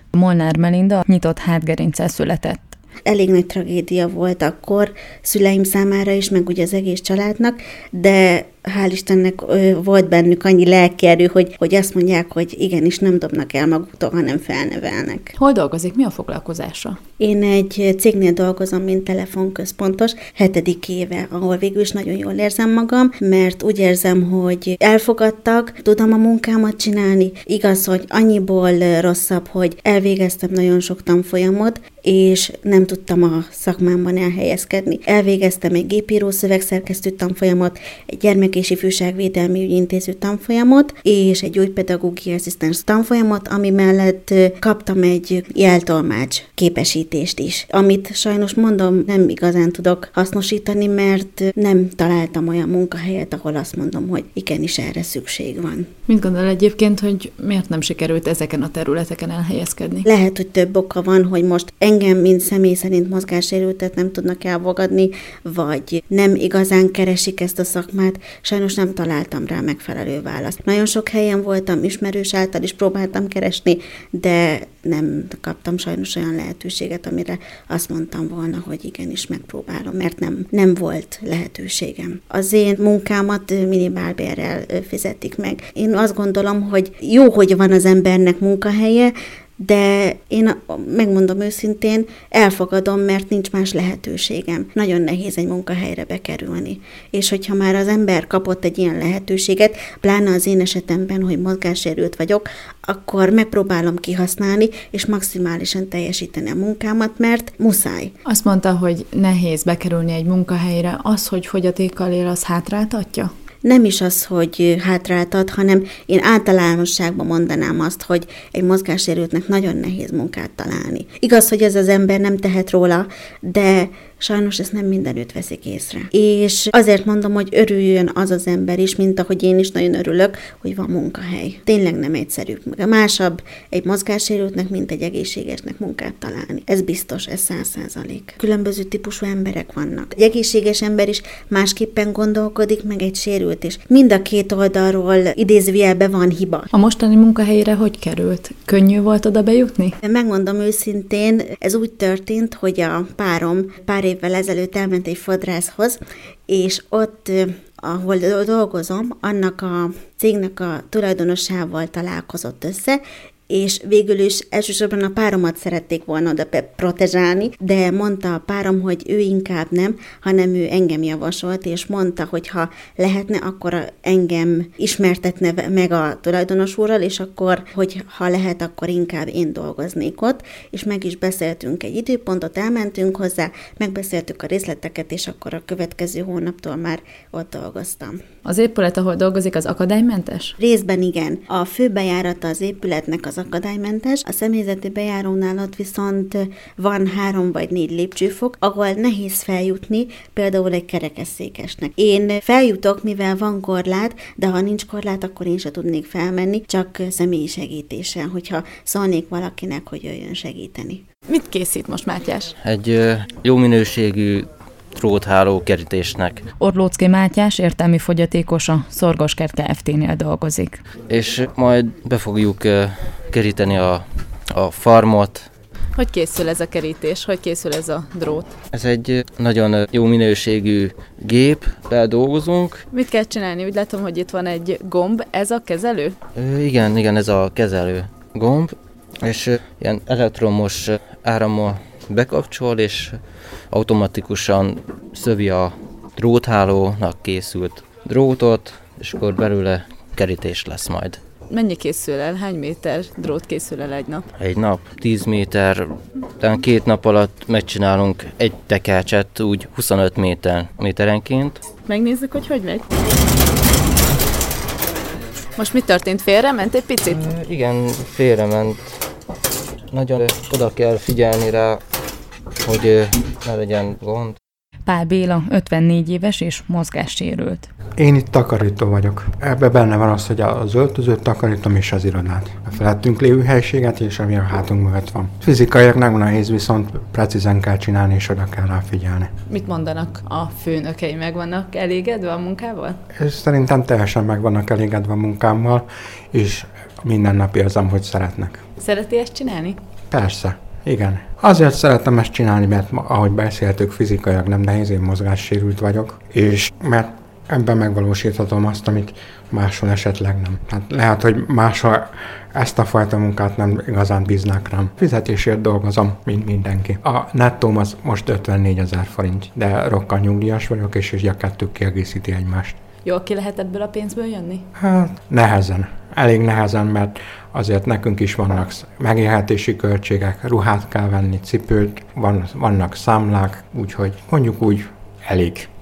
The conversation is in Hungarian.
Molnár Melinda nyitott hátgerinccel született. Elég nagy tragédia volt akkor szüleim számára is, meg ugye az egész családnak, de hál' Istennek volt bennük annyi lelkierő, hogy azt mondják, hogy igenis nem dobnak el maguktól, hanem felnevelnek. Hol dolgozik? Mi a foglalkozása? Én egy cégnél dolgozom, mint telefonközpontos, 7. éve, ahol végül is nagyon jól érzem magam, mert úgy érzem, hogy elfogadtak, tudom a munkámat csinálni. Igaz, hogy annyiból rosszabb, hogy elvégeztem nagyon sok tanfolyamot, és nem tudtam a szakmámban elhelyezkedni. Elvégeztem egy gépíró szövegszerkesztő tanfolyamot, egy gyermek- és ifjúságvédelmi ügyintéző tanfolyamot, és egy gyógypedagógiai asszisztens tanfolyamot, ami mellett kaptam egy jeltolmács képesítést is, amit sajnos mondom, nem igazán tudok hasznosítani, mert nem találtam olyan munkahelyet, ahol azt mondom, hogy igenis erre szükség van. Mit gondol egyébként, hogy miért nem sikerült ezeken a területeken elhelyezkedni? Lehet, hogy több oka van, hogy most engem, mint személy szerint mozgássérültet nem tudnak elfogadni, vagy nem igazán keresik ezt a szakmát, sajnos nem találtam rá megfelelő választ. Nagyon sok helyen voltam, ismerős által is próbáltam keresni, de nem kaptam sajnos olyan lehetőséget, amire azt mondtam volna, hogy igenis megpróbálom, mert nem volt lehetőségem. Az én munkámat minimálbérrel fizetik meg. Én azt gondolom, hogy jó, hogy van az embernek munkahelye, de én megmondom őszintén, elfogadom, mert nincs más lehetőségem. Nagyon nehéz egy munkahelyre bekerülni. És hogyha már az ember kapott egy ilyen lehetőséget, pláne az én esetemben, hogy mozgássérült vagyok, akkor megpróbálom kihasználni, és maximálisan teljesíteni a munkámat, mert muszáj. Azt mondta, hogy nehéz bekerülni egy munkahelyre. Az, hogy fogyatékkal él, az hátráltatja? Nem is az, hogy hátráltat, hanem én általánosságban mondanám azt, hogy egy mozgássérültnek nagyon nehéz munkát találni. Igaz, hogy ez az ember nem tehet róla, de sajnos ezt nem mindenütt veszik észre. És azért mondom, hogy örüljön az az ember is, mint ahogy én is nagyon örülök, hogy van munkahely. Tényleg nem egyszerű. Másabb egy mozgássérültnek, mint egy egészségesnek munkát találni. Ez biztos, ez 100%. Különböző típusú emberek vannak. Egy egészséges ember is másképpen gondolkodik, meg egy sérült is. Mind a két oldalról idézőjelbe van hiba. A mostani munkahelyre hogy került? Könnyű volt oda bejutni? Megmondom őszintén, ez úgy történt, hogy a párom pár évvel ezelőtt elment egy fodrászhoz, és ott, ahol dolgozom, annak a cégnek a tulajdonosával találkozott össze, és végül is elsősorban a páromat szerették volna oda protezsálni, de mondta a párom, hogy ő inkább nem, hanem ő engem javasolt, és mondta, hogy ha lehetne, akkor engem ismertetne meg a tulajdonos úrral, és akkor, hogy ha lehet, akkor inkább én dolgoznék ott, és meg is beszéltünk egy időpontot, elmentünk hozzá, megbeszéltük a részleteket, és akkor a következő hónaptól már ott dolgoztam. Az épület, ahol dolgozik, az akadálymentes? Részben igen. A főbejárata az épületnek az akadálymentes, a személyzeti bejárónál ott viszont van 3 vagy 4 lépcsőfok, ahol nehéz feljutni, például egy kerekesszékesnek. Én feljutok, mivel van korlát, de ha nincs korlát, akkor én se tudnék felmenni, csak személyi segítéssel, hogyha szólnék valakinek, hogy jöjjön segíteni. Mit készít most Mátyás? Egy jó minőségű drótháló kerítésnek. Orlóczki Mátyás értelmi fogyatékos, a Szorgoskert Kft-nél dolgozik. És majd be fogjuk keríteni a farmot. Hogy készül ez a kerítés? Hogy készül ez a drót? Ez egy nagyon jó minőségű géppel dolgozunk. Mit kell csinálni? Úgy látom, hogy itt van egy gomb. Ez a kezelő? Igen, ez a kezelő gomb, és ilyen elektromos árammal bekapcsol, és automatikusan szövi a dróthálónak készült drótot, és akkor belőle kerítés lesz majd. Mennyi készül el? Hány méter drót készül el egy nap? Egy nap 10 méter, talán 2 nap alatt megcsinálunk egy tekercset úgy 25 méterenként. Megnézzük, hogy megy. Most mi történt? Félrement egy picit? Igen, félrement. Nagyon oda kell figyelni rá, hogy ne legyen gond. Pál Béla, 54 éves és mozgássérült. Én itt takarító vagyok. Ebben benne van az, hogy az öltözőt takarítom és az irodát. A felettünk lévő helységet és ami a hátunk mögött van. Fizikailag nem nehéz, viszont precízen kell csinálni és oda kell rá figyelni. Mit mondanak a főnökei? Meg vannak elégedve a munkával? És szerintem teljesen meg vannak elégedve a munkámmal, és minden nap érzem, hogy szeretnek. Szereti ezt csinálni? Persze, igen. Azért szeretem ezt csinálni, mert ahogy beszéltük, fizikailag nem nehéz, én mozgássérült vagyok, és mert ebben megvalósíthatom azt, amit máshol esetleg nem. Hát lehet, hogy máshol ezt a fajta munkát nem igazán bíznák rám. Fizetésért dolgozom, mint mindenki. A nettóm az most 54 000 forint, de rokkal nyugdíjas vagyok, és a kettő kiegészíti egymást. Jól ki lehet ebből a pénzből jönni? Hát nehezen. Elég nehezen, mert azért nekünk is vannak megélhetési költségek, ruhát kell venni, cipőt, vannak számlák, úgyhogy mondjuk úgy elég.